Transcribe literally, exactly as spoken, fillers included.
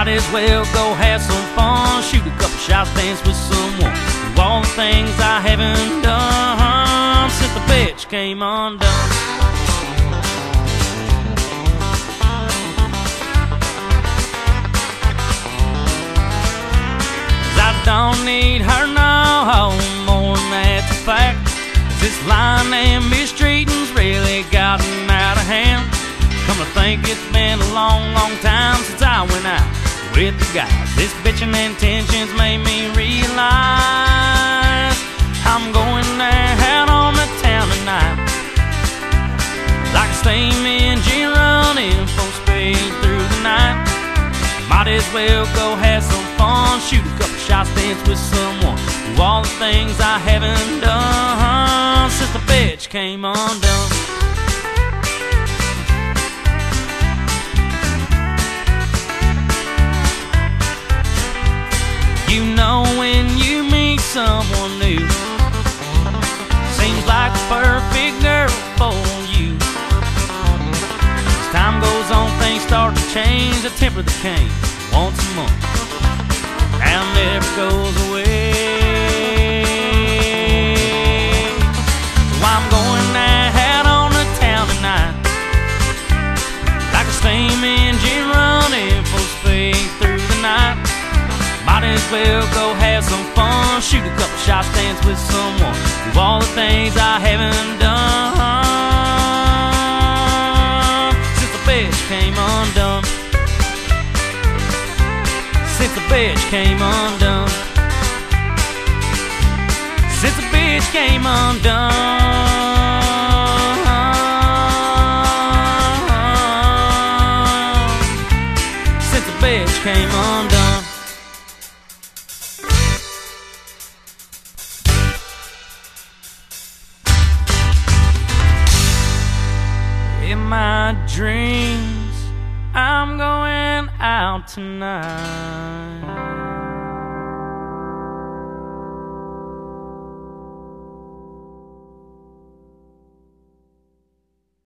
Might as well go have some fun, shoot a couple shots, dance with someone. Do all the things I haven't done since the bitch came undone. I don't need her no more than that's a fact. This lying and mistreating's really gotten out of hand. Come to think, it's been a long, long time since I went out with the guys. This bitching intentions made me realize I'm going out on the town tonight, like a steam engine running full speed through the night. Might as well go have some fun, shoot a couple shots, dance with someone. Do all the things I haven't done since the bitch came undone. You know when you meet someone new, seems like a perfect girl for you. As time goes on, things start to change. The temper that came once a month and never goes away. So I'm going out on the town tonight, like a steam engine running full speed through the night. Might as well go have some fun, shoot a couple shots, dance with someone. Do all the things I haven't done since the bitch came undone. Since the bitch came undone. Since the bitch came undone. Since the bitch came undone. In my dreams, I'm going out tonight.